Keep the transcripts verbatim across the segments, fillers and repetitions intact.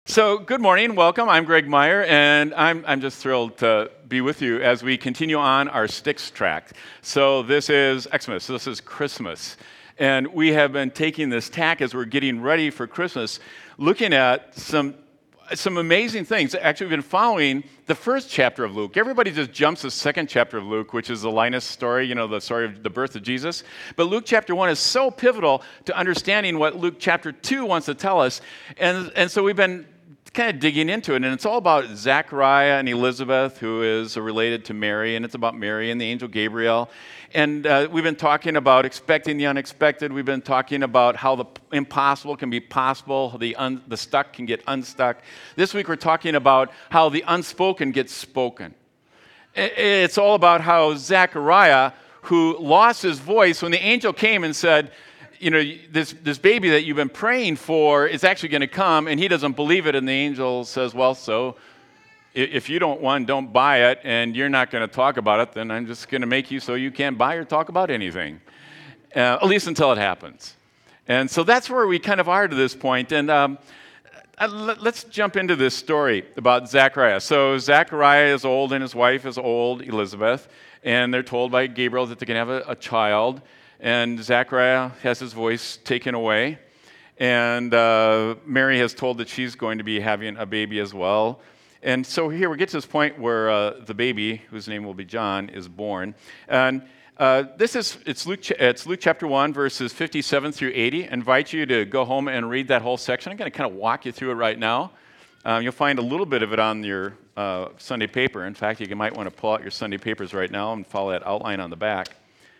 So, good morning, welcome. I'm Greg Meyer, and I'm, I'm just thrilled to be with you as we continue on our Sticks track. So, this is Xmas, this is Christmas. And we have been taking this tack as we're getting ready for Christmas, looking at some some amazing things. Actually, we've been following the first chapter of Luke. Everybody just jumps to the second chapter of Luke, which is the Linus story, you know, the story of the birth of Jesus. But Luke chapter one is so pivotal to understanding what Luke chapter two wants to tell us. And, and so we've been kind of digging into it, and it's all about Zachariah and Elizabeth, who is related to Mary, and it's about Mary and the angel Gabriel. And uh, we've been talking about expecting the unexpected. We've been talking about how the impossible can be possible, the, un- the stuck can get unstuck. This week we're talking about how the unspoken gets spoken. It's all about how Zachariah, who lost his voice when the angel came and said, you know, this, this baby that you've been praying for is actually going to come, and he doesn't believe it, and the angel says, well, so if you don't, one, don't buy it, and you're not going to talk about it, then I'm just going to make you so you can't buy or talk about anything, uh, at least until it happens. And so that's where we kind of are to this point, and um, let's jump into this story about Zachariah. So Zachariah is old, and his wife is old, Elizabeth, and they're told by Gabriel that they can have a, a child. And Zachariah has his voice taken away. And uh, Mary has told that she's going to be having a baby as well. And so here we get to this point where uh, the baby, whose name will be John, is born. And uh, this is, it's Luke, it's Luke chapter one, verses fifty-seven through eighty. I invite you to go home and read that whole section. I'm going to kind of walk you through it right now. Um, you'll find a little bit of it on your uh, Sunday paper. In fact, you might want to pull out your Sunday papers right now and follow that outline on the back.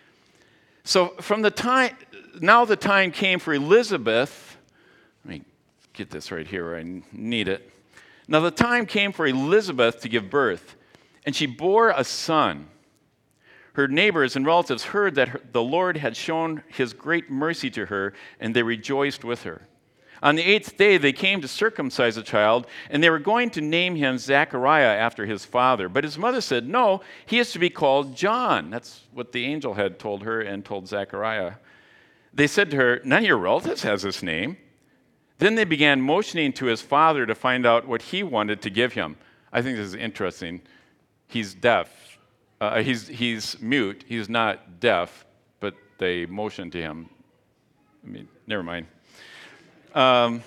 So from the time, now the time came for Elizabeth, let me get this right here where I need it. Now the time came for Elizabeth to give birth, and she bore a son. Her neighbors and relatives heard that her, the Lord had shown his great mercy to her, and they rejoiced with her. On the eighth day, they came to circumcise the child, and they were going to name him Zachariah after his father. But his mother said, no, he is to be called John. That's what the angel had told her and told Zachariah. They said to her, none of your relatives has this name. Then they began motioning to his father to find out what he wanted to give him. I think this is interesting. He's deaf. Uh, he's, he's mute. He's not deaf, but they motioned to him. I mean, never mind. Um,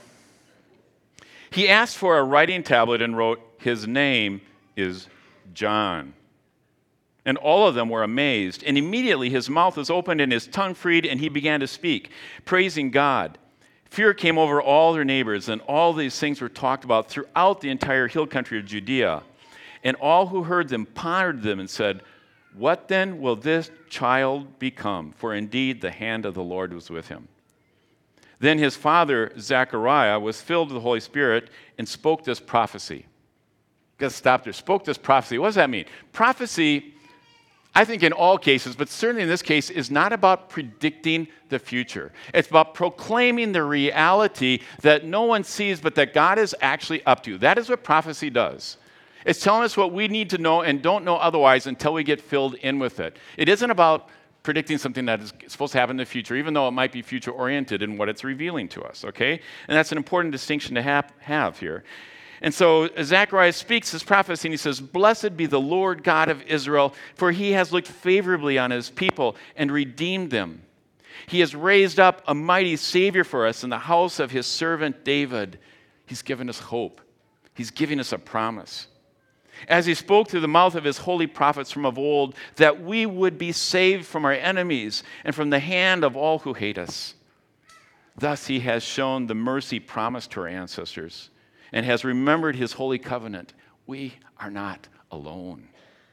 he asked for a writing tablet and wrote, his name is John. And all of them were amazed. And immediately his mouth was opened and his tongue freed, and he began to speak, praising God. Fear came over all their neighbors, and all these things were talked about throughout the entire hill country of Judea. And all who heard them pondered them and said, what then will this child become? For indeed the hand of the Lord was with him. Then his father, Zachariah, was filled with the Holy Spirit and spoke this prophecy. Got to stop there. Spoke this prophecy. What does that mean? Prophecy, I think in all cases, but certainly in this case, is not about predicting the future. It's about proclaiming the reality that no one sees, but that God is actually up to. That is what prophecy does. It's telling us what we need to know and don't know otherwise until we get filled in with it. It isn't about predicting something that is supposed to happen in the future, even though it might be future-oriented in what it's revealing to us, okay? And that's an important distinction to have, have here. And so Zechariah speaks this prophecy, and he says, blessed be the Lord God of Israel, for he has looked favorably on his people and redeemed them. He has raised up a mighty Savior for us in the house of his servant David. He's given us hope. He's giving us a promise. As he spoke through the mouth of his holy prophets from of old, that we would be saved from our enemies and from the hand of all who hate us. Thus he has shown the mercy promised to our ancestors and has remembered his holy covenant. We are not alone.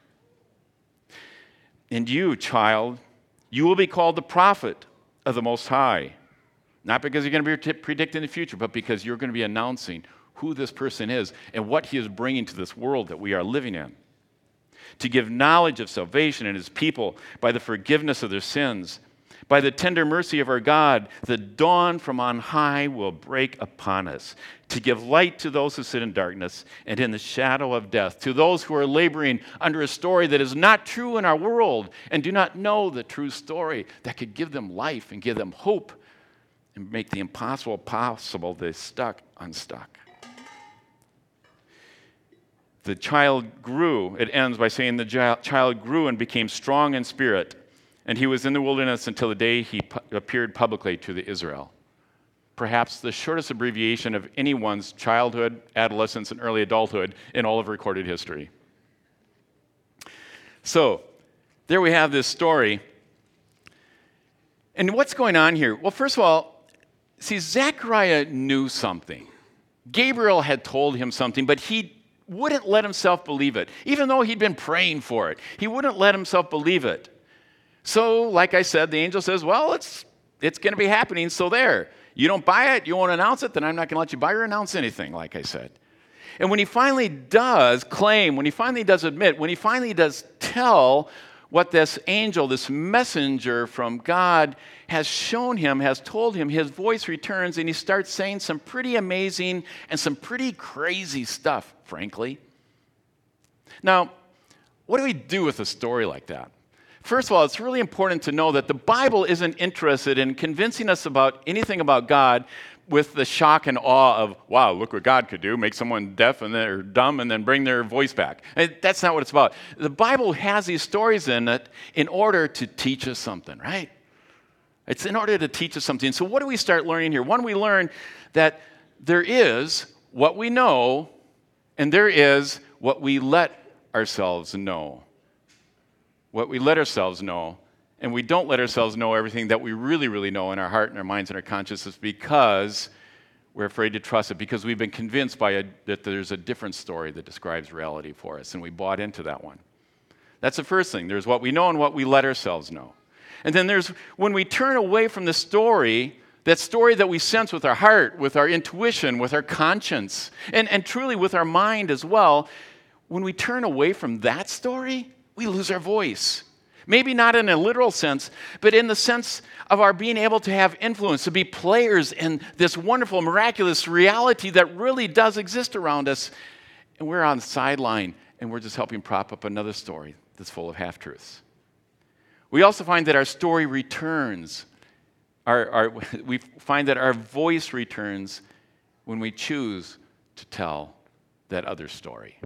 And you, child, you will be called the prophet of the Most High, not because you're going to be t- predicting the future, but because you're going to be announcing who this person is and what he is bringing to this world that we are living in. To give knowledge of salvation in his people by the forgiveness of their sins. By the tender mercy of our God, the dawn from on high will break upon us. To give light to those who sit in darkness and in the shadow of death. To those who are laboring under a story that is not true in our world and do not know the true story that could give them life and give them hope and make the impossible possible, the stuck unstuck. the child grew. It ends by saying the child grew and became strong in spirit, and he was in the wilderness until the day he pu- appeared publicly to the Israel. Perhaps the shortest abbreviation of anyone's childhood, adolescence, and early adulthood in all of recorded history. So, there we have this story. And what's going on here? Well, first of all, see, Zechariah knew something. Gabriel had told him something, but he wouldn't let himself believe it. Even though he'd been praying for it, he wouldn't let himself believe it. So, like I said, the angel says, well, it's it's going to be happening, so there. You don't buy it, you won't announce it, then I'm not going to let you buy or announce anything, like I said. And when he finally does claim, when he finally does admit, when he finally does tell what this angel, this messenger from God has shown him, has told him, his voice returns and he starts saying some pretty amazing and some pretty crazy stuff, frankly. Now, what do we do with a story like that? First of all, it's really important to know that the Bible isn't interested in convincing us about anything about God with the shock and awe of, wow, look what God could do, make someone deaf and then, or dumb and then bring their voice back. That's not what it's about. The Bible has these stories in it in order to teach us something, right? It's in order to teach us something. So what do we start learning here? One, we learn that there is what we know and there is what we let ourselves know. What we let ourselves know. And we don't let ourselves know everything that we really, really know in our heart and our minds and our consciousness because we're afraid to trust it, because we've been convinced by a, that there's a different story that describes reality for us, and we bought into that one. That's the first thing. There's what we know and what we let ourselves know. And then there's when we turn away from the story, that story that we sense with our heart, with our intuition, with our conscience, and, and truly with our mind as well, when we turn away from that story, we lose our voice. Maybe not in a literal sense, but in the sense of our being able to have influence, to be players in this wonderful, miraculous reality that really does exist around us. And we're on the sideline, and we're just helping prop up another story that's full of half-truths. We also find that our story returns. Our, our, we find that our voice returns when we choose to tell that other story.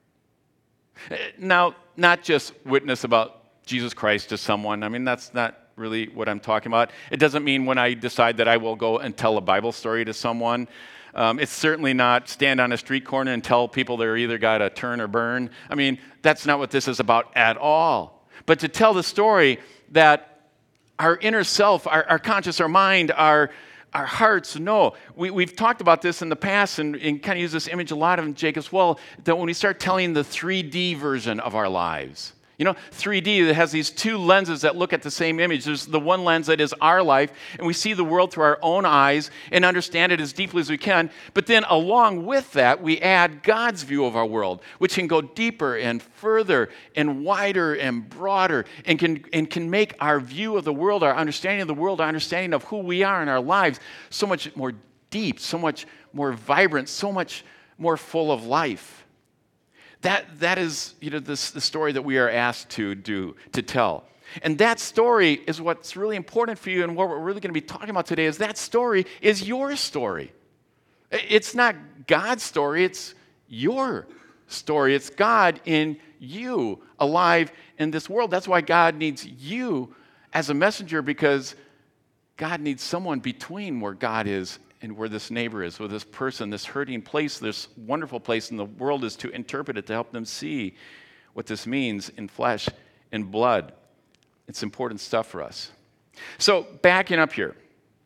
Now, not just witness about Jesus Christ to someone. I mean, that's not really what I'm talking about. It doesn't mean when I decide that I will go and tell a Bible story to someone. Um, it's certainly not stand on a street corner and tell people they're either got to turn or burn. I mean, that's not what this is about at all. But to tell the story that our inner self, our, our conscious, our mind, our Our hearts know. We, we've talked about this in the past and, and kind of use this image a lot of Jake as well, that when we start telling the three D version of our lives. You know, three D that has these two lenses that look at the same image. There's the one lens that is our life, and we see the world through our own eyes and understand it as deeply as we can. But then along with that, we add God's view of our world, which can go deeper and further and wider and broader and can, and can make our view of the world, our understanding of the world, our understanding of who we are in our lives so much more deep, so much more vibrant, so much more full of life. That, that is, you know, this, the story that we are asked to do, to tell. And that story is what's really important for you, and what we're really going to be talking about today is that story is your story. It's not God's story, it's your story. It's God in you, alive in this world. That's why God needs you as a messenger, because God needs someone between where God is and where this neighbor is, where this person, this hurting place, this wonderful place in the world is, to interpret it, to help them see what this means in flesh and blood. It's important stuff for us. So, backing up here,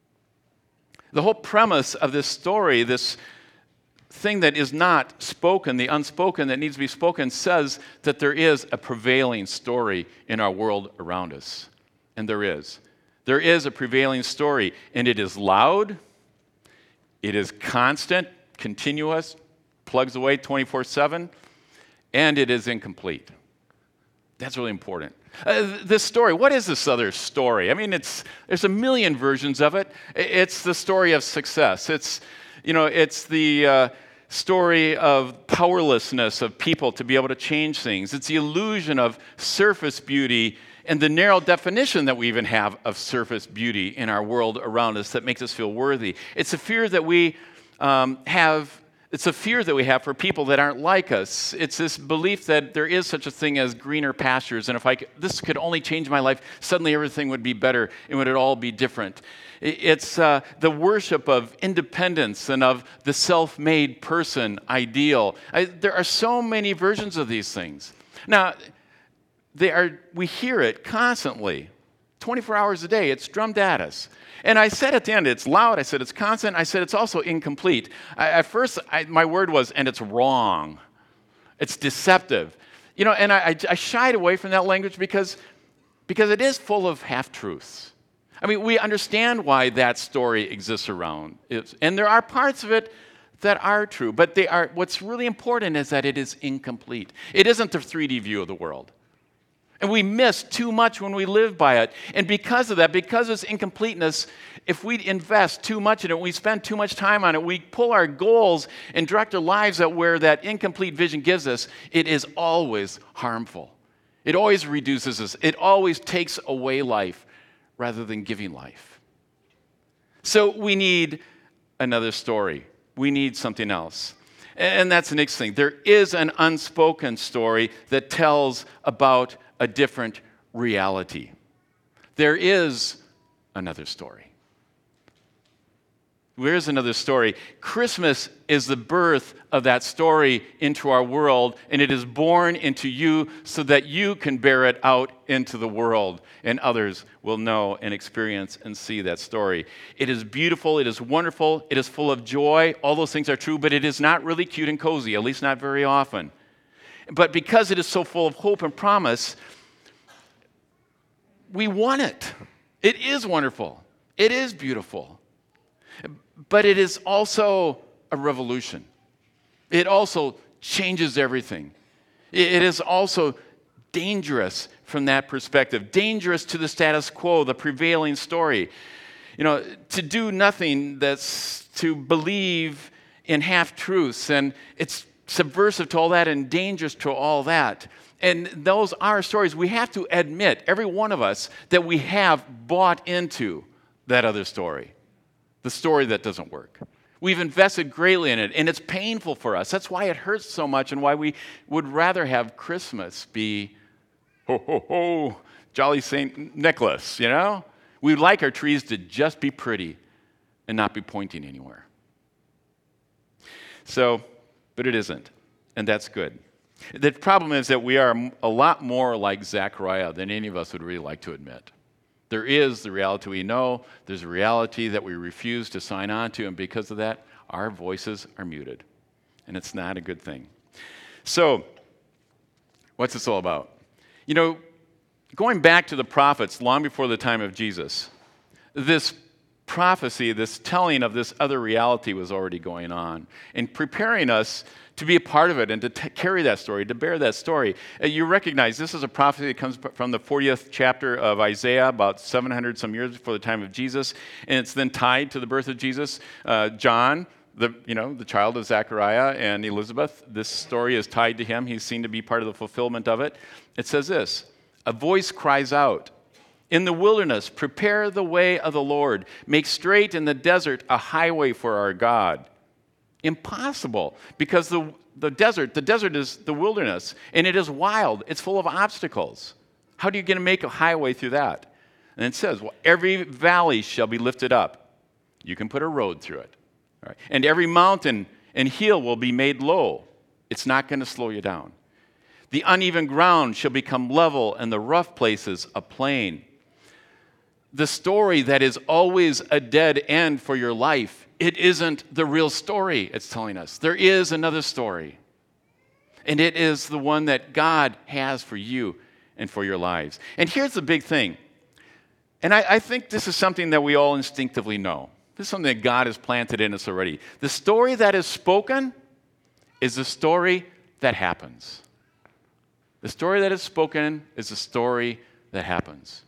the whole premise of this story, this thing that is not spoken, the unspoken that needs to be spoken, says that there is a prevailing story in our world around us. And there is. There is a prevailing story, and it is loud. It is constant, continuous, plugs away twenty-four seven, and it is incomplete. That's really important. Uh, this story, what is this other story? I mean, it's there's a million versions of it. It's the story of success. It's, you know, it's the uh, story of powerlessness of people to be able to change things. It's the illusion of surface beauty and the narrow definition that we even have of surface beauty in our world around us that makes us feel worthy. It's a fear that we um, have It's a fear that we have for people that aren't like us. It's this belief that there is such a thing as greener pastures, and if I could, this could only change my life, suddenly everything would be better, and would it all be different. It's uh, the worship of independence and of the self-made person ideal. I, there are so many versions of these things. Now, they are. We hear it constantly, twenty-four hours a day. It's drummed at us. And I said at the end, it's loud. I said it's constant. I said it's also incomplete. I, at first, I, my word was, and it's wrong. It's deceptive. You know, and I, I shied away from that language because, because it is full of half-truths. I mean, we understand why that story exists around. It's, and there are parts of it that are true. But they are. What's really important is that it is incomplete. It isn't the three D view of the world. And we miss too much when we live by it. And because of that, because of its incompleteness, if we invest too much in it, we spend too much time on it, we pull our goals and direct our lives at where that incomplete vision gives us, it is always harmful. It always reduces us. It always takes away life rather than giving life. So we need another story. We need something else. And that's the next thing. There is an unspoken story that tells about a different reality. There is another story. There is another story. Christmas is the birth of that story into our world, and it is born into you so that you can bear it out into the world, and others will know and experience and see that story. It is beautiful. It is wonderful. It is full of joy. All those things are true, but it is not really cute and cozy, at least not very often. But because it is so full of hope and promise, we want it. It is wonderful. It is beautiful. But it is also a revolution. It also changes everything. It is also dangerous from that perspective, dangerous to the status quo, the prevailing story. You know, to do nothing, that's to believe in half-truths, and it's subversive to all that and dangerous to all that. And those are stories. We have to admit, every one of us, that we have bought into that other story, the story that doesn't work. We've invested greatly in it, and it's painful for us. That's why it hurts so much and why we would rather have Christmas be, ho, ho, ho, jolly Saint Nicholas, you know? We'd like our trees to just be pretty and not be pointing anywhere. So, but it isn't, and that's good. The problem is that we are a lot more like Zechariah than any of us would really like to admit. There is the reality we know, there's a reality that we refuse to sign on to, and because of that, our voices are muted. And it's not a good thing. So, what's this all about? You know, going back to the prophets long before the time of Jesus, this prophecy, this telling of this other reality was already going on and preparing us to be a part of it and to t- carry that story, to bear that story. Uh, you recognize this is a prophecy that comes from the fortieth chapter of Isaiah, about seven hundred some years before the time of Jesus, and it's then tied to the birth of Jesus. Uh, John, the you know the child of Zechariah and Elizabeth, this story is tied to him. He's seen to be part of the fulfillment of it. It says this: a voice cries out, "In the wilderness, prepare the way of the Lord. Make straight in the desert a highway for our God." Impossible, because the, the desert, the desert is the wilderness, and it is wild. It's full of obstacles. How do you get to make a highway through that? And it says, well, every valley shall be lifted up. You can put a road through it. All right. And every mountain and hill will be made low. It's not going to slow you down. The uneven ground shall become level, and the rough places a plain. The story that is always a dead end for your life, it isn't the real story, it's telling us. There is another story. And it is the one that God has for you and for your lives. And here's the big thing. And I, I think this is something that we all instinctively know. This is something that God has planted in us already. The story that is spoken is the story that happens. The story that is spoken is the story that happens.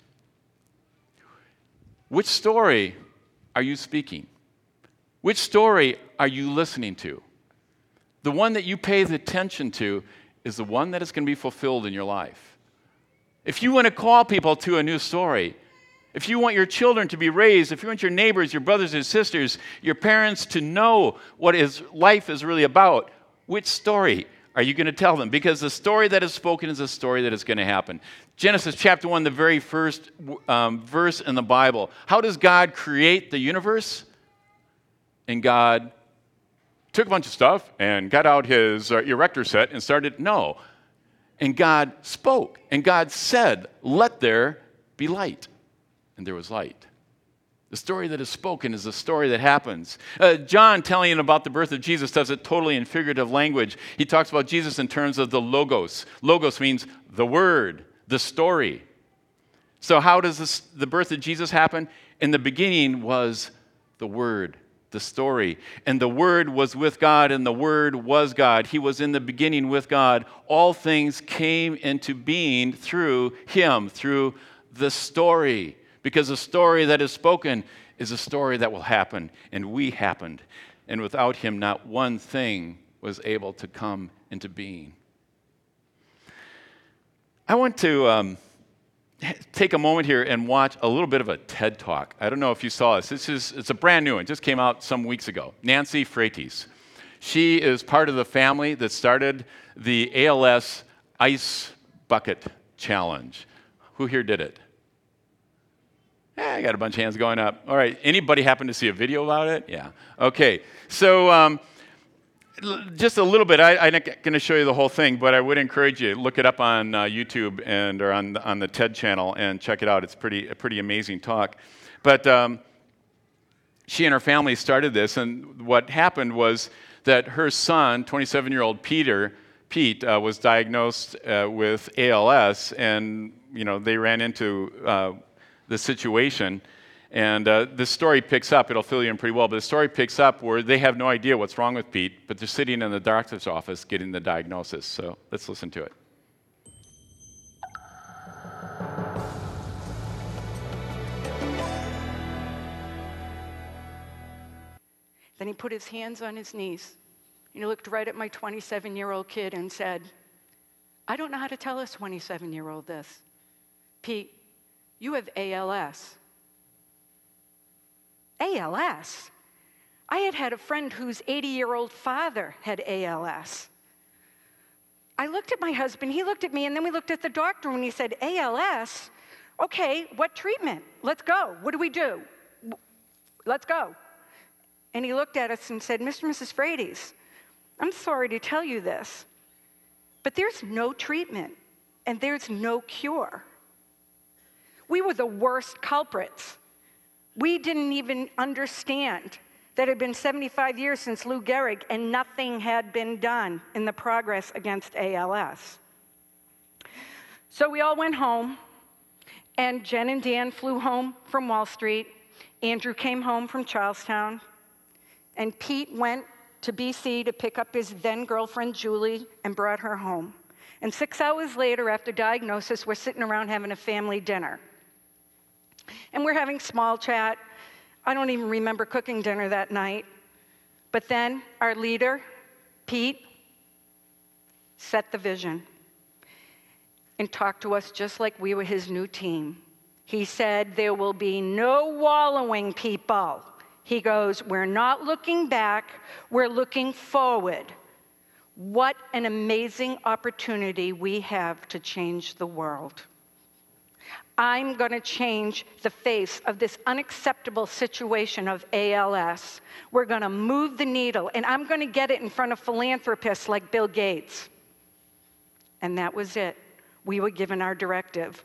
Which story are you speaking? Which story are you listening to? The one that you pay the attention to is the one that is going to be fulfilled in your life. If you want to call people to a new story, If you want your children to be raised, if you want your neighbors, your brothers and sisters, your parents to know what is life is really about, which story are you going to tell them? Because the story that is spoken is a story that is going to happen. Genesis chapter one, the very first um, verse in the Bible. How does God create the universe? And God took a bunch of stuff and got out his uh, erector set and started, no. And God spoke, and God said, let there be light. And there was light. The story that is spoken is the story that happens. Uh, John, telling about the birth of Jesus, does it totally in figurative language. He talks about Jesus in terms of the logos. Logos means the word, the story. So how does this, the birth of Jesus happen? In the beginning was the word, the story. And the word was with God, and the word was God. He was in the beginning with God. All things came into being through him, through the story. Because the story that is spoken is a story that will happen, and we happened. And without him, not one thing was able to come into being. I want to um, take a moment here and watch a little bit of a TED Talk. I don't know if you saw this. This is, it's a brand new one. It just came out some weeks ago. Nancy Freites. She is part of the family that started the A L S Ice Bucket Challenge. Who here did it? Yeah, I got a bunch of hands going up. All right, anybody happen to see a video about it? Yeah. Okay, so um, l- just a little bit. I, I'm not going to show you the whole thing, but I would encourage you to look it up on uh, YouTube and or on the, on the TED channel and check it out. It's pretty a pretty amazing talk. But um, she and her family started this, and what happened was that her son, twenty-seven-year-old Peter, Pete, uh, was diagnosed uh, with A L S, and you know they ran into uh, the situation, and uh, this story picks up, it'll fill you in pretty well, but the story picks up where they have no idea what's wrong with Pete, but they're sitting in the doctor's office getting the diagnosis. So let's listen to it. Then he put his hands on his knees, and he looked right at my twenty-seven-year-old kid and said, I don't know how to tell a twenty-seven-year-old this. Pete, you have A L S. A L S? I had had a friend whose eighty-year-old father had A L S. I looked at my husband, he looked at me, and then we looked at the doctor, and he said, A L S? Okay, what treatment? Let's go. What do we do? Let's go. And he looked at us and said, Mister and Missus Freites, I'm sorry to tell you this, but there's no treatment, and there's no cure. We were the worst culprits. We didn't even understand that it had been seventy-five years since Lou Gehrig, and nothing had been done in the progress against A L S. So we all went home, and Jen and Dan flew home from Wall Street. Andrew came home from Charlestown, and Pete went to B C to pick up his then-girlfriend, Julie, and brought her home. And six hours later, after diagnosis, we're sitting around having a family dinner. And we're having small chat. I don't even remember cooking dinner that night. But then our leader, Pete, set the vision and talked to us just like we were his new team. He said, there will be no wallowing, people. He goes, we're not looking back, we're looking forward. What an amazing opportunity we have to change the world. I'm going to change the face of this unacceptable situation of A L S. We're going to move the needle, and I'm going to get it in front of philanthropists like Bill Gates. And that was it. We were given our directive.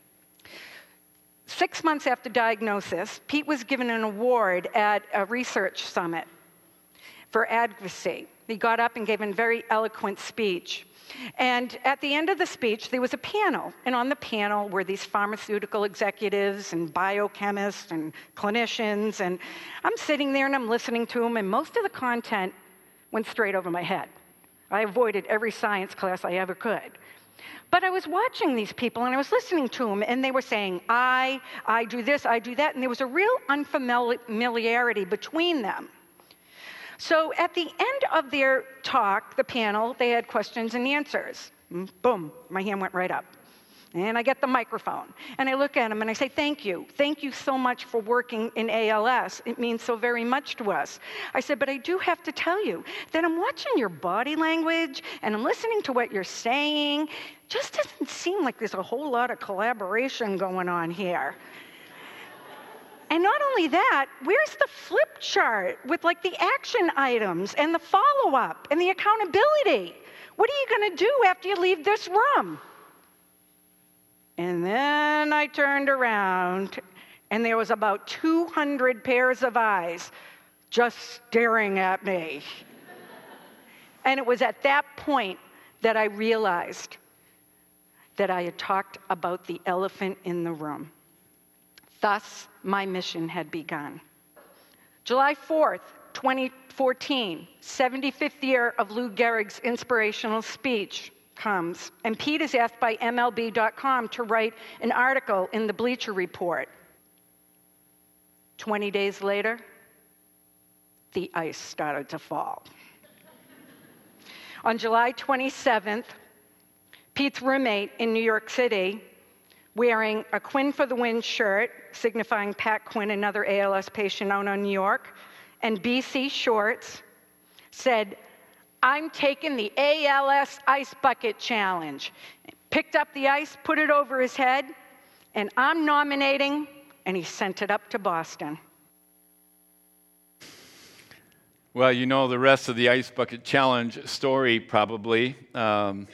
Six months after diagnosis, Pete was given an award at a research summit for advocacy. He got up and gave a very eloquent speech. And at the end of the speech, there was a panel. And on the panel were these pharmaceutical executives and biochemists and clinicians. And I'm sitting there and I'm listening to them, and most of the content went straight over my head. I avoided every science class I ever could. But I was watching these people, and I was listening to them, and they were saying, I, I do this, I do that, and there was a real unfamiliarity between them. So at the end of their talk, the panel, they had questions and answers. Boom, my hand went right up. And I get the microphone, and I look at him, and I say, thank you. Thank you so much for working in A L S. It means so very much to us. I said, but I do have to tell you that I'm watching your body language, and I'm listening to what you're saying. Just doesn't seem like there's a whole lot of collaboration going on here. And not only that, where's the flip chart with like the action items and the follow-up and the accountability? What are you going to do after you leave this room? And then I turned around, and there was about two hundred pairs of eyes just staring at me. And it was at that point that I realized that I had talked about the elephant in the room. Thus, my mission had begun. July fourth, twenty fourteen, seventy-fifth year of Lou Gehrig's inspirational speech comes, and Pete is asked by M L B dot com to write an article in the Bleacher Report. twenty days later, the ice started to fall. On July twenty-seventh, Pete's roommate in New York City, wearing a Quinn for the Win shirt, signifying Pat Quinn, another A L S patient out in New York, and B C shorts, said, I'm taking the A L S Ice Bucket Challenge. Picked up the ice, put it over his head, and I'm nominating, and he sent it up to Boston. Well, you know the rest of the Ice Bucket Challenge story, probably. Um,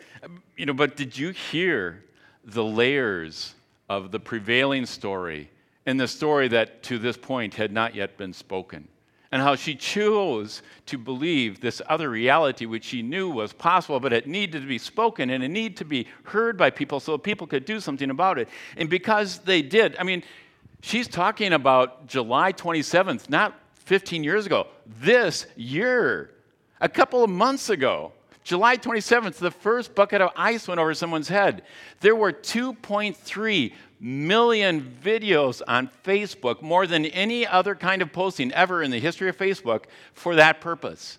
you know, but did you hear the layers of the prevailing story and the story that to this point had not yet been spoken? And how she chose to believe this other reality, which she knew was possible, but it needed to be spoken and it needed to be heard by people so people could do something about it. And because they did, I mean, she's talking about July twenty-seventh, not fifteen years ago, this year, a couple of months ago. July twenty-seventh, the first bucket of ice went over someone's head. There were two point three million videos on Facebook, more than any other kind of posting ever in the history of Facebook for that purpose.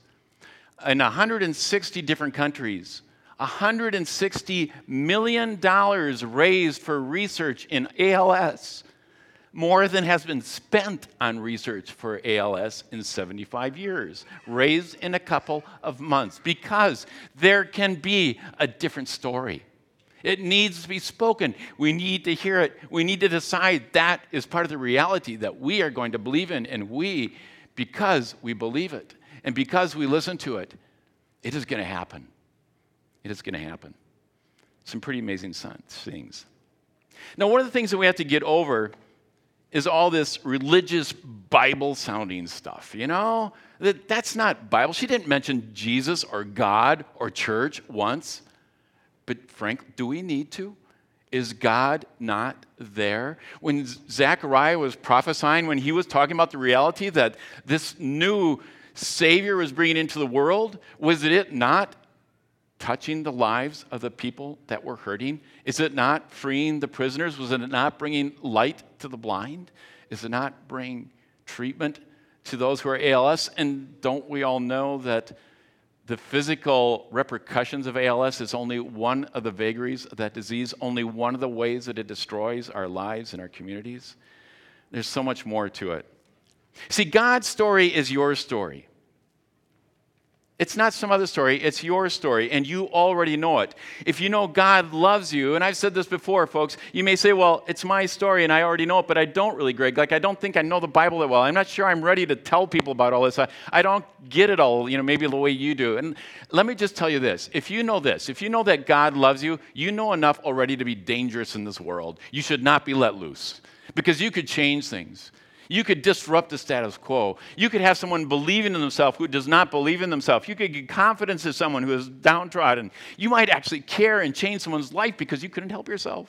In one hundred sixty different countries, one hundred sixty million dollars raised for research in A L S, more than has been spent on research for A L S in seventy-five years, raised in a couple of months, because there can be a different story. It needs to be spoken. We need to hear it. We need to decide that is part of the reality that we are going to believe in, and we, because we believe it, and because we listen to it, it is going to happen. It is going to happen. Some pretty amazing things. Now, one of the things that we have to get over is all this religious Bible-sounding stuff, you know? That, that's not Bible. She didn't mention Jesus or God or church once. But Frank, do we need to? Is God not there? When Zechariah was prophesying, when he was talking about the reality that this new Savior was bringing into the world, was it not touching the lives of the people that were hurting? Is it not freeing the prisoners? Was it not bringing light to the blind? Is it not bringing treatment to those who are A L S? And don't we all know that the physical repercussions of A L S is only one of the vagaries of that disease, only one of the ways that it destroys our lives and our communities? There's so much more to it. See, God's story is your story. It's not some other story, it's your story, and you already know it. If you know God loves you, and I've said this before, folks, you may say, well, it's my story and I already know it, but I don't really, Greg. Like, I don't think I know the Bible that well. I'm not sure I'm ready to tell people about all this. I, I don't get it all, you know, maybe the way you do. And let me just tell you this. If you know this, if you know that God loves you, you know enough already to be dangerous in this world. You should not be let loose, because you could change things. You could disrupt the status quo. You could have someone believing in themselves who does not believe in themselves. You could give confidence to someone who is downtrodden. You might actually care and change someone's life because you couldn't help yourself.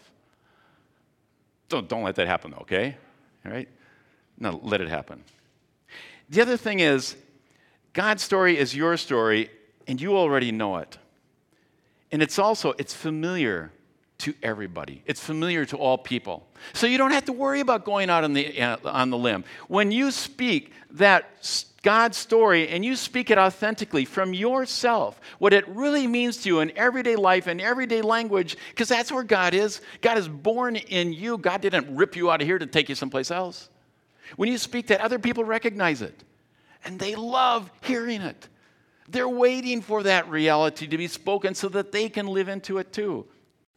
Don't, don't let that happen, okay? All right? No, let it happen. The other thing is, God's story is your story, and you already know it. And it's also, it's familiar to everybody. It's familiar to all people. So you don't have to worry about going out on the, uh, on the limb. When you speak that God's story and you speak it authentically from yourself, what it really means to you in everyday life and everyday language, because that's where God is. God is born in you. God didn't rip you out of here to take you someplace else. When you speak that, other people recognize it. And they love hearing it. They're waiting for that reality to be spoken so that they can live into it too.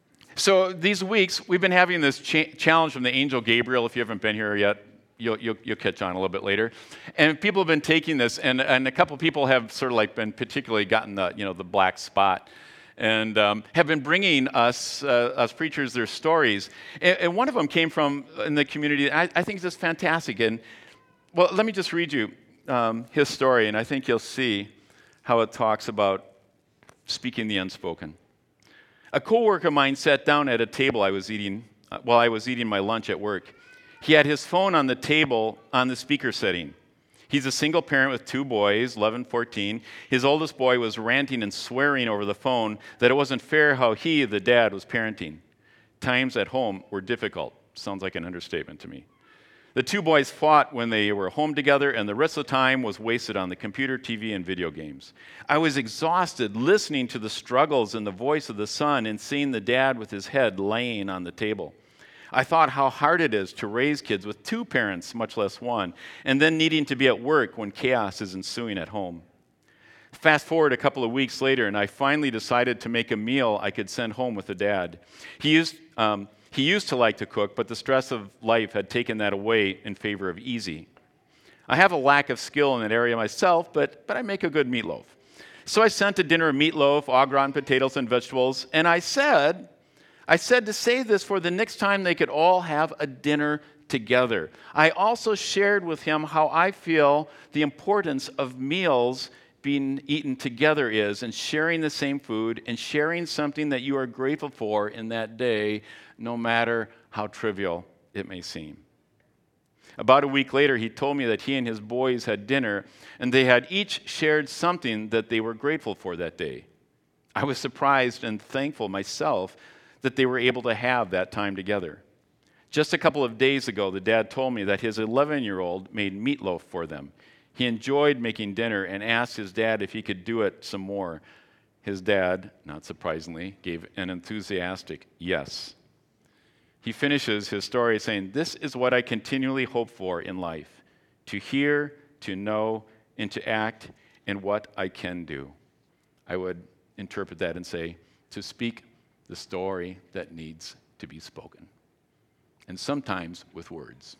So these weeks, we've been having this cha- challenge from the angel Gabriel. If you haven't been here yet, you'll, you'll, you'll catch on a little bit later. And people have been taking this, and, and a couple people have sort of like been particularly gotten the, you know, the black spot, and um, have been bringing us, uh, us preachers, their stories. And, and one of them came from in the community. I, I think it's just fantastic. And well, let me just read you um, his story, and I think you'll see how it talks about speaking the unspoken. A coworker of mine sat down at a table I was eating uh, while I was eating my lunch at work. He had his phone on the table on the speaker setting. He's a single parent with two boys, eleven, fourteen. His oldest boy was ranting and swearing over the phone that it wasn't fair how he, the dad, was parenting. Times at home were difficult. Sounds like an understatement to me. The two boys fought when they were home together, and the rest of the time was wasted on the computer, T V, and video games. I was exhausted listening to the struggles in the voice of the son and seeing the dad with his head laying on the table. I thought how hard it is to raise kids with two parents, much less one, and then needing to be at work when chaos is ensuing at home. Fast forward a couple of weeks later, and I finally decided to make a meal I could send home with the dad. He used... Um, He used to like to cook, but the stress of life had taken that away in favor of easy. I have a lack of skill in that area myself, but, but I make a good meatloaf. So I sent a dinner of meatloaf, au gratin potatoes, and vegetables, and I said, I said to save this for the next time they could all have a dinner together. I also shared with him how I feel the importance of meals being eaten together is, and sharing the same food, and sharing something that you are grateful for in that day, no matter how trivial it may seem. About a week later, he told me that he and his boys had dinner, and they had each shared something that they were grateful for that day. I was surprised and thankful myself that they were able to have that time together. Just a couple of days ago, the dad told me that his eleven-year-old made meatloaf for them. He enjoyed making dinner and asked his dad if he could do it some more. His dad, not surprisingly, gave an enthusiastic yes. He finishes his story saying, "This is what I continually hope for in life, to hear, to know, and to act in what I can do." I would interpret that and say, to speak the story that needs to be spoken, and sometimes with words.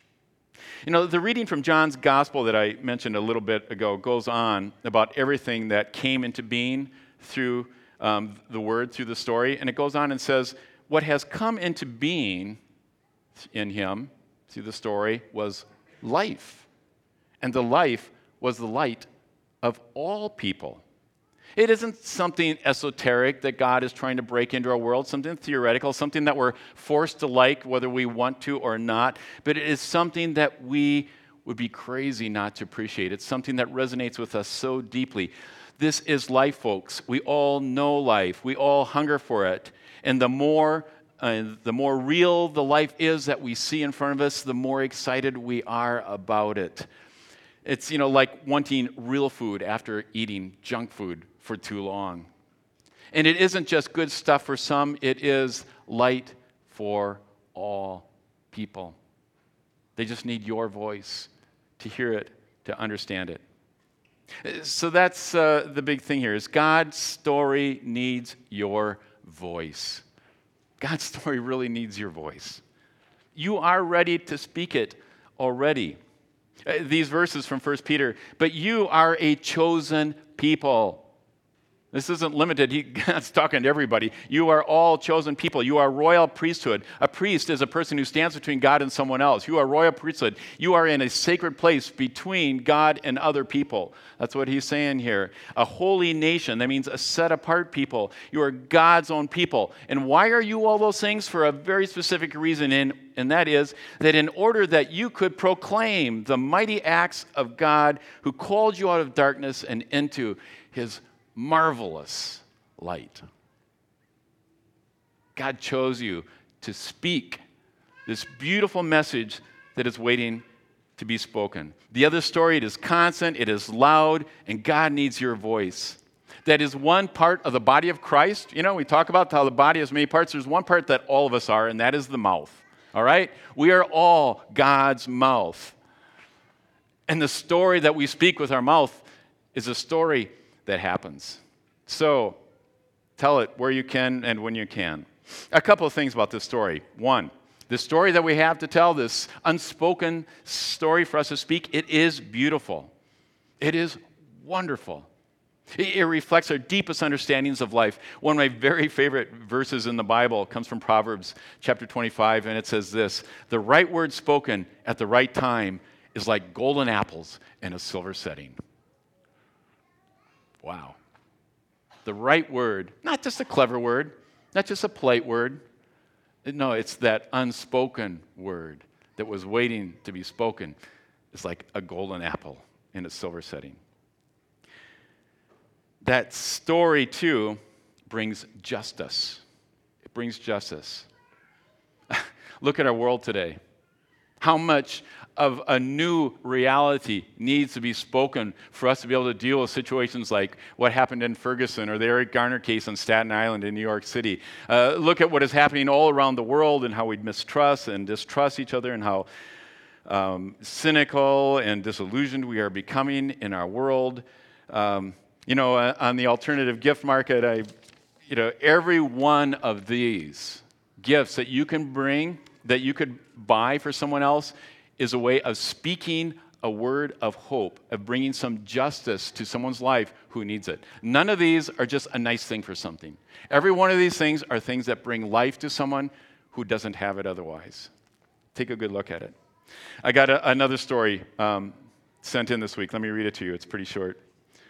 You know, the reading from John's gospel that I mentioned a little bit ago goes on about everything that came into being through um, the word, through the story. And it goes on and says, what has come into being in him, through the story, was life. And the life was the light of all people. It isn't something esoteric that God is trying to break into our world, something theoretical, something that we're forced to like whether we want to or not, but it is something that we would be crazy not to appreciate. It's something that resonates with us so deeply. This is life, folks. We all know life. We all hunger for it. And the more, uh, the more real the life is that we see in front of us, the more excited we are about it. It's, you know, like wanting real food after eating junk food for too long. And it isn't just good stuff for some, it is light for all people. They just need your voice to hear it, to understand it. So that's uh, the big thing here, is God's story needs your voice. God's story really needs your voice. You are ready to speak it already. Uh, these verses from First Peter, but you are a chosen people. This isn't limited. He, God's talking to everybody. You are all chosen people. You are royal priesthood. A priest is a person who stands between God and someone else. You are royal priesthood. You are in a sacred place between God and other people. That's what he's saying here. A holy nation. That means a set-apart people. You are God's own people. And why are you all those things? For a very specific reason, and, and that is that in order that you could proclaim the mighty acts of God who called you out of darkness and into his marvelous light. God chose you to speak this beautiful message that is waiting to be spoken. The other story, it is constant, it is loud, and God needs your voice. That is one part of the body of Christ. You know, we talk about how the body has many parts. There's one part that all of us are, and that is the mouth. All right? We are all God's mouth. And the story that we speak with our mouth is a story that happens. So, tell it where you can and when you can. A couple of things about this story. One, the story that we have to tell, this unspoken story for us to speak, it is beautiful. It is wonderful. It, it reflects our deepest understandings of life. One of my very favorite verses in the Bible comes from Proverbs chapter twenty-five, and it says this: the right word spoken at the right time is like golden apples in a silver setting. Wow. The right word, not just a clever word, not just a polite word. No, it's that unspoken word that was waiting to be spoken. It's like a golden apple in a silver setting. That story, too, brings justice. It brings justice. Look at our world today. How much of a new reality needs to be spoken for us to be able to deal with situations like what happened in Ferguson or the Eric Garner case on Staten Island in New York City. Uh, look at what is happening all around the world and how we mistrust and distrust each other and how um, cynical and disillusioned we are becoming in our world. Um, you know, uh, on the alternative gift market, I, you know, every one of these gifts that you can bring, that you could buy for someone else, is a way of speaking a word of hope, of bringing some justice to someone's life who needs it. None of these are just a nice thing for something. Every one of these things are things that bring life to someone who doesn't have it otherwise. Take a good look at it. I got a, another story um, sent in this week. Let me read it to you. It's pretty short.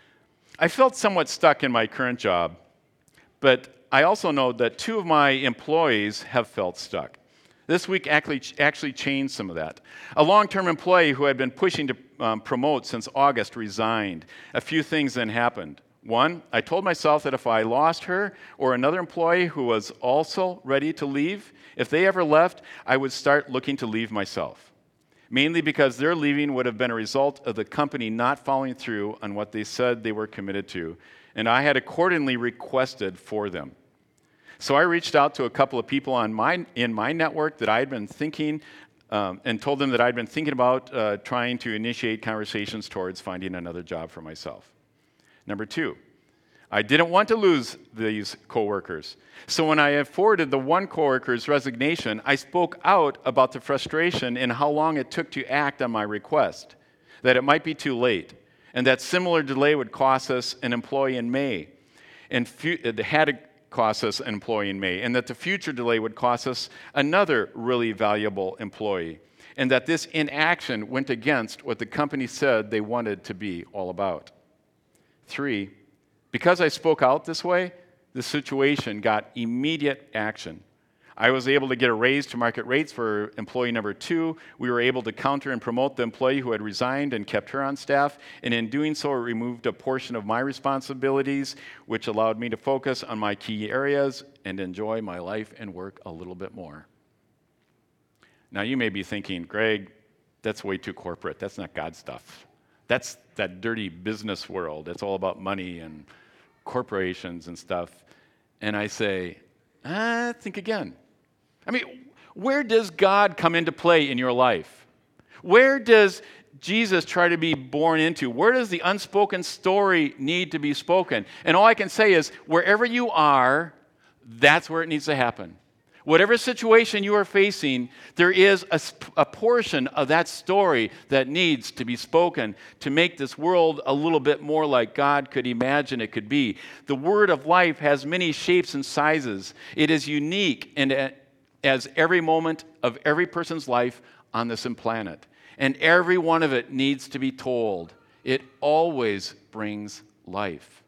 I felt somewhat stuck in my current job, but I also know that two of my employees have felt stuck. This week actually, actually changed some of that. A long-term employee who had been pushing to um, promote since August resigned. A few things then happened. One, I told myself that if I lost her or another employee who was also ready to leave, if they ever left, I would start looking to leave myself. Mainly because their leaving would have been a result of the company not following through on what they said they were committed to, and I had accordingly requested for them. So I reached out to a couple of people on my, in my network that I had been thinking um, and told them that I'd been thinking about uh, trying to initiate conversations towards finding another job for myself. Number two, I didn't want to lose these coworkers. So when I had forwarded the one coworker's resignation, I spoke out about the frustration and how long it took to act on my request, that it might be too late, and that similar delay would cost us an employee in May, and fu- had a cost us an employee in May, and that the future delay would cost us another really valuable employee, and that this inaction went against what the company said they wanted to be all about. Three, because I spoke out this way, the situation got immediate action. I was able to get a raise to market rates for employee number two. We were able to counter and promote the employee who had resigned and kept her on staff. And in doing so, it removed a portion of my responsibilities, which allowed me to focus on my key areas and enjoy my life and work a little bit more. Now, you may be thinking, Greg, that's way too corporate. That's not God stuff. That's that dirty business world. It's all about money and corporations and stuff. And I say, ah, think again. I mean, where does God come into play in your life? Where does Jesus try to be born into? Where does the unspoken story need to be spoken? And all I can say is, wherever you are, that's where it needs to happen. Whatever situation you are facing, there is a, a portion of that story that needs to be spoken to make this world a little bit more like God could imagine it could be. The word of life has many shapes and sizes. It is unique and as every moment of every person's life on this planet. And every one of it needs to be told. It always brings life.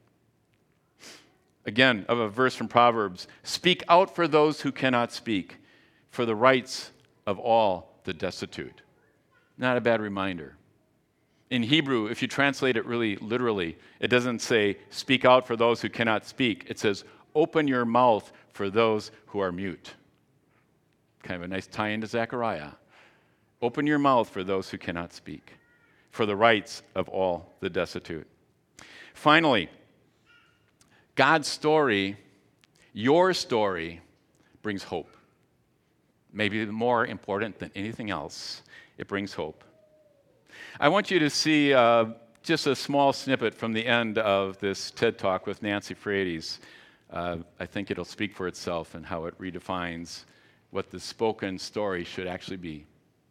Again, of a verse from Proverbs, speak out for those who cannot speak, for the rights of all the destitute. Not a bad reminder. In Hebrew, if you translate it really literally, it doesn't say, speak out for those who cannot speak. It says, Open your mouth for those who are mute. Kind of a nice tie into Zechariah. Open your mouth for those who cannot speak, for the rights of all the destitute. Finally, God's story, your story, brings hope. Maybe more important than anything else, it brings hope. I want you to see uh, just a small snippet from the end of this TED Talk with Nancy Frates. Uh, I think it'll speak for itself and how it redefines what the spoken story should actually be.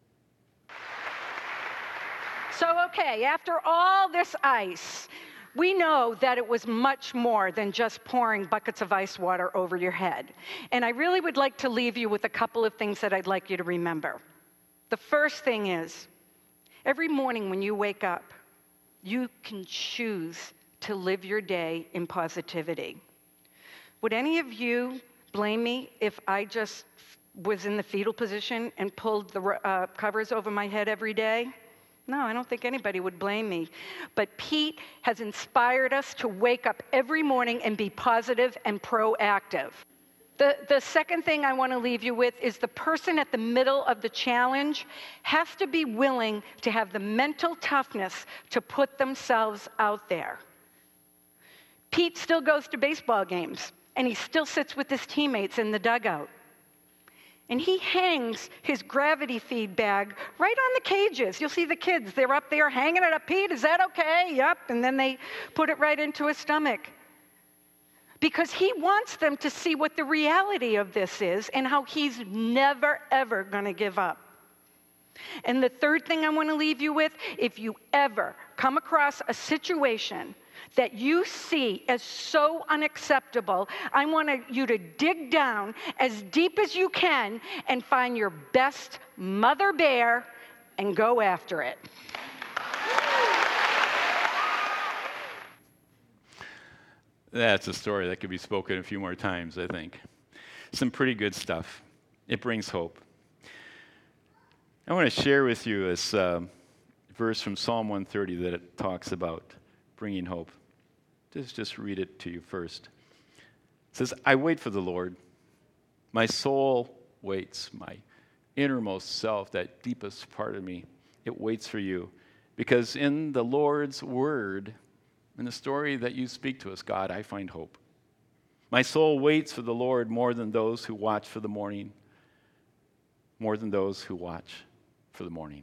So, okay, after all this ice, we know that it was much more than just pouring buckets of ice water over your head. And I really would like to leave you with a couple of things that I'd like you to remember. The first thing is, every morning when you wake up, you can choose to live your day in positivity. Would any of you blame me if I just was in the fetal position and pulled the uh, covers over my head every day? No, I don't think anybody would blame me. But Pete has inspired us to wake up every morning and be positive and proactive. The, the second thing I want to leave you with is the person at the middle of the challenge has to be willing to have the mental toughness to put themselves out there. Pete still goes to baseball games, and he still sits with his teammates in the dugout. And he hangs his gravity feed bag right on the cages. You'll see the kids, they're up there hanging it up. Pete, is that okay? Yep. And then they put it right into his stomach. Because he wants them to see what the reality of this is and how he's never, ever going to give up. And the third thing I want to leave you with, if you ever come across a situation that you see as so unacceptable, I want you to dig down as deep as you can and find your best mother bear and go after it. That's a story that could be spoken a few more times, I think. Some pretty good stuff. It brings hope. I want to share with you this uh, verse from Psalm one thirty that it talks about bringing hope. Just, just read it to you first. It says, I wait for the Lord. My soul waits. My innermost self, that deepest part of me, it waits for you. Because in the Lord's word, in the story that you speak to us, God, I find hope. My soul waits for the Lord more than those who watch for the morning, more than those who watch for the morning.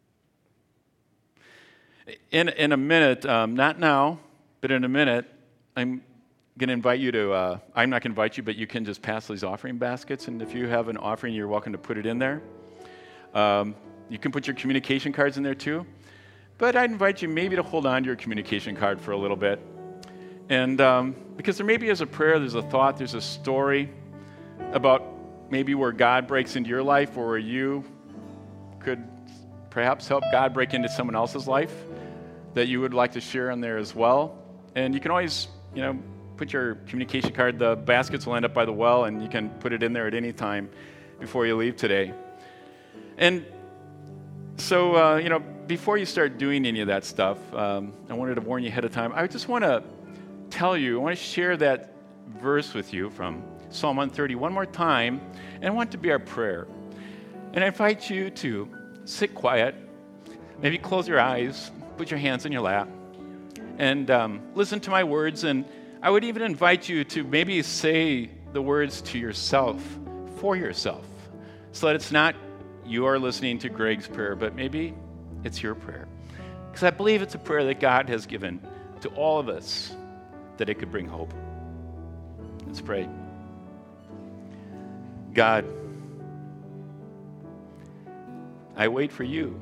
In, in a minute, um, not now, but in a minute, I'm going to invite you to, uh, I'm not going to invite you, but you can just pass these offering baskets, and if you have an offering, you're welcome to put it in there. Um, you can put your communication cards in there too. But I'd invite you maybe to hold on to your communication card for a little bit. And um, because there maybe is a prayer, there's a thought, there's a story about maybe where God breaks into your life or where you could perhaps help God break into someone else's life that you would like to share in there as well. And you can always, you know, put your communication card, the baskets will end up by the well, and you can put it in there at any time before you leave today. And so, uh, you know, before you start doing any of that stuff, um, I wanted to warn you ahead of time. I just want to tell you, I want to share that verse with you from Psalm one thirty one more time, and I want it to be our prayer. And I invite you to sit quiet, maybe close your eyes, put your hands in your lap, and um, listen to my words. And I would even invite you to maybe say the words to yourself, for yourself, so that it's not you are listening to Greg's prayer, but maybe it's your prayer. Because I believe it's a prayer that God has given to all of us, that it could bring hope. Let's pray. God, I wait for you.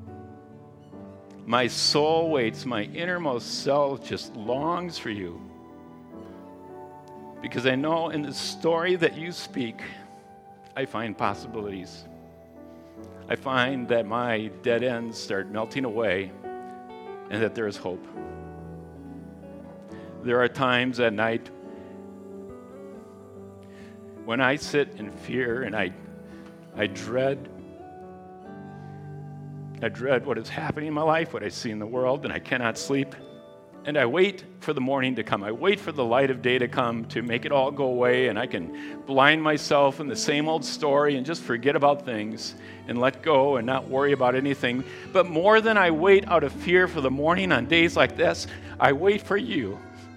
My soul waits, my innermost self just longs for you. Because I know in the story that you speak, I find possibilities. I find that my dead ends start melting away and that there is hope. There are times at night when I sit in fear and I, I dread, I dread what is happening in my life, what I see in the world, and I cannot sleep. And I wait for the morning to come. I wait for the light of day to come to make it all go away, and I can blind myself in the same old story and just forget about things and let go and not worry about anything. But more than I wait out of fear for the morning on days like this, I wait for you.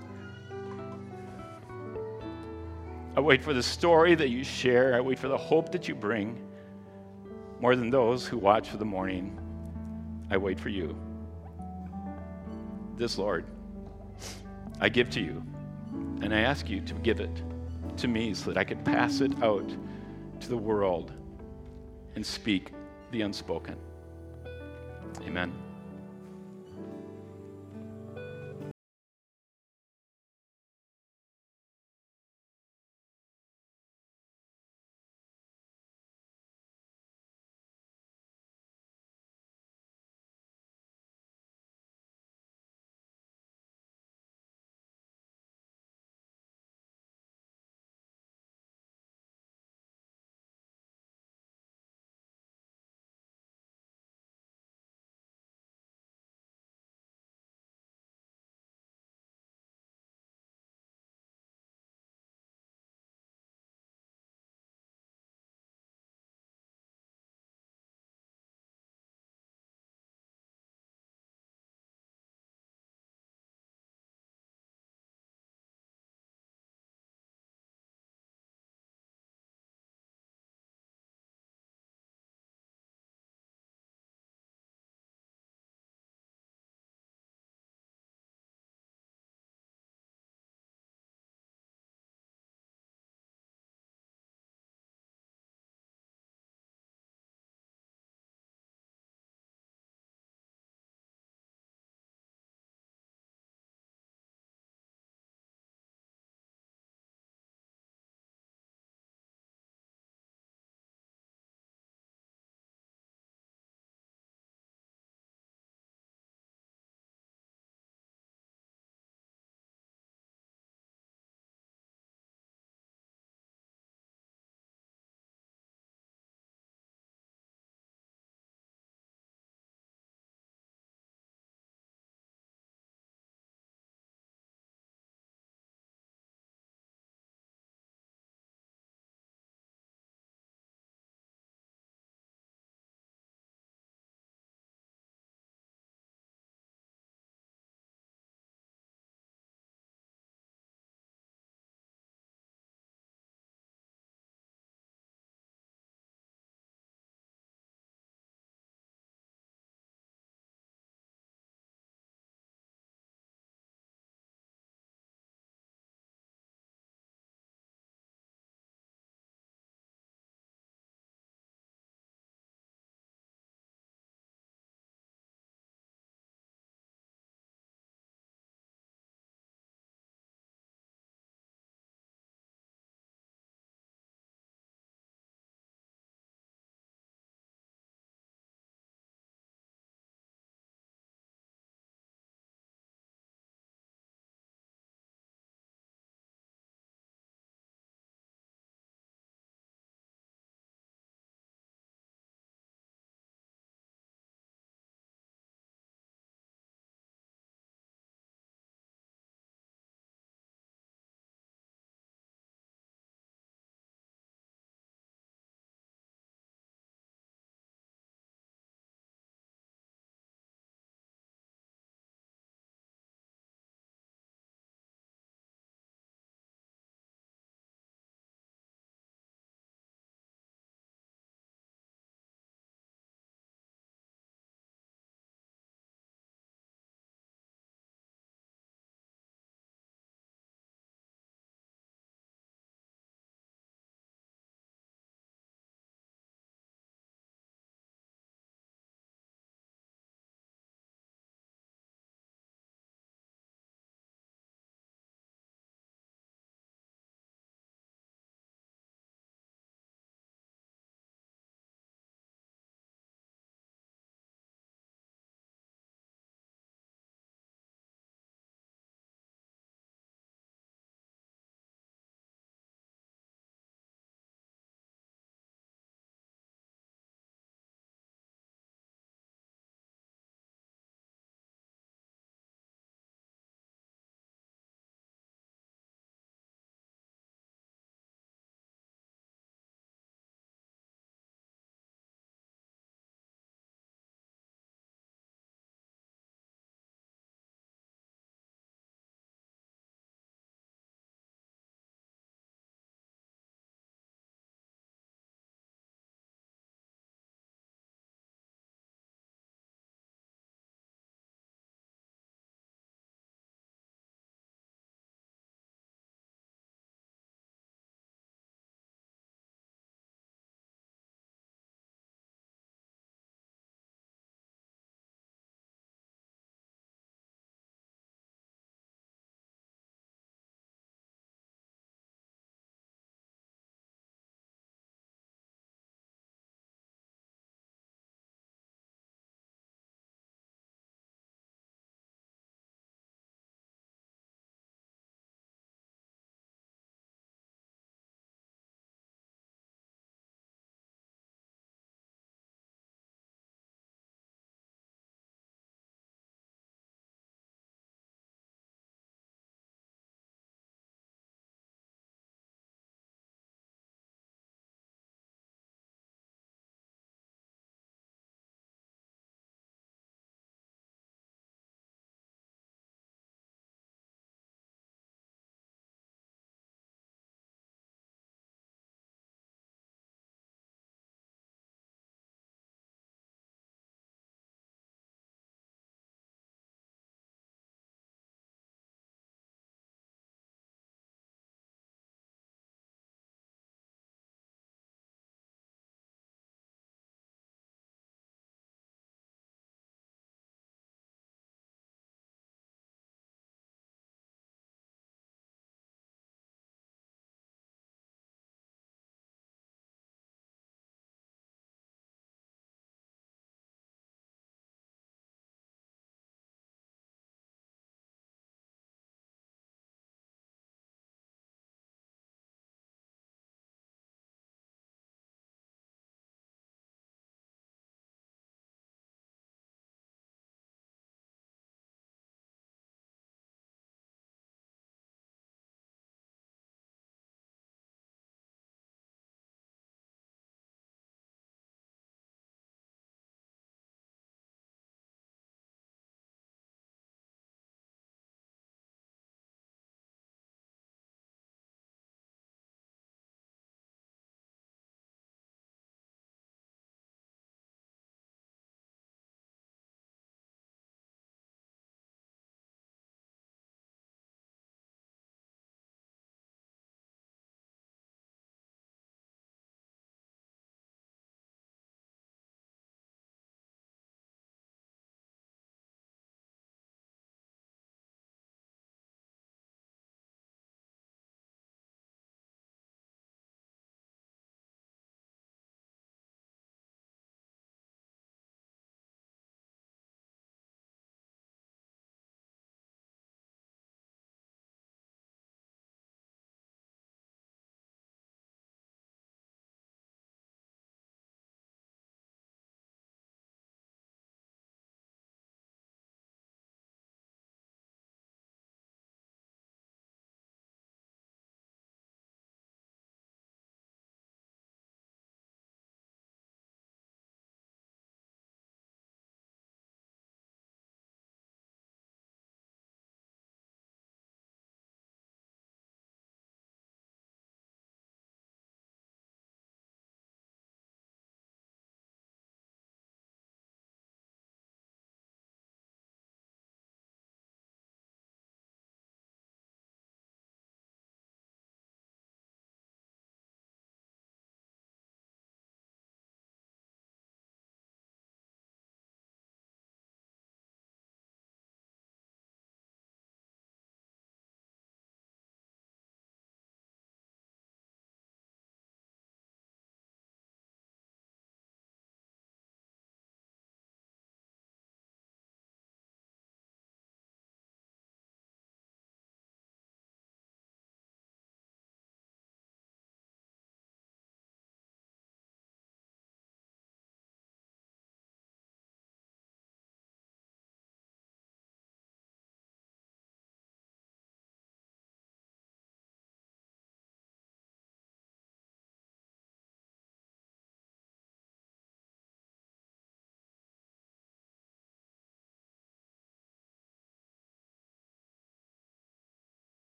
I wait for the story that you share. I wait for the hope that you bring. More than those who watch for the morning, I wait for you. This, Lord, I give to you, and I ask you to give it to me so that I could pass it out to the world and speak the unspoken. Amen.